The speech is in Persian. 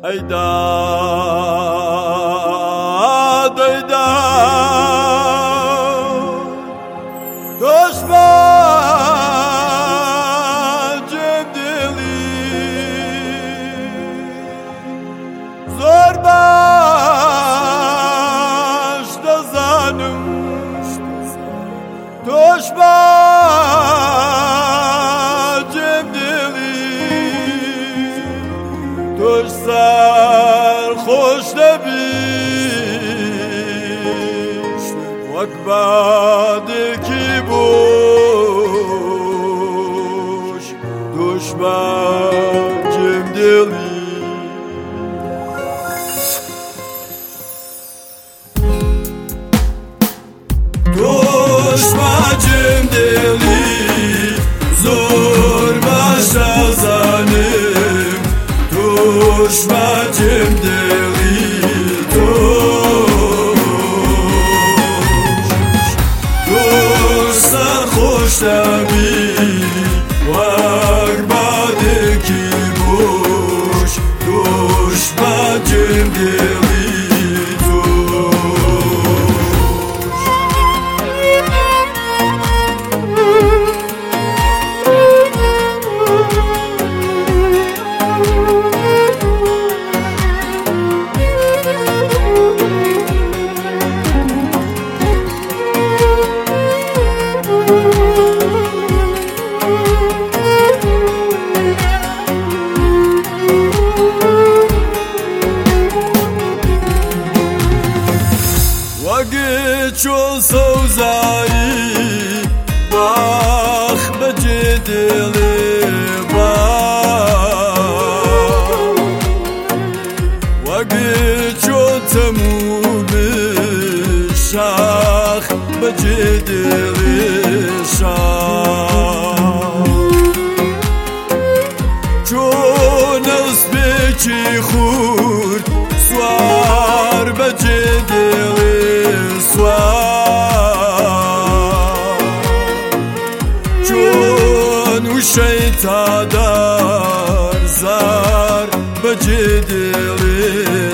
داد ای داد دشمنم دلی زور باش دزانم دشمنم دلی توش سر خوش نبیش وک بعد کی بوش دشمنم دلی دشمنم دلی زور باش دزانم دشمنم دلی توش سرخوش نبی وک بعد کی بوش دشمنم دلی وقت چون سوزایی باخ بجی دلی باخ وقت چون تموم شاخ بجی دلی شاخ چون اسبی خورد سوار بجی دلی چون وشیت دار زار بجی دلی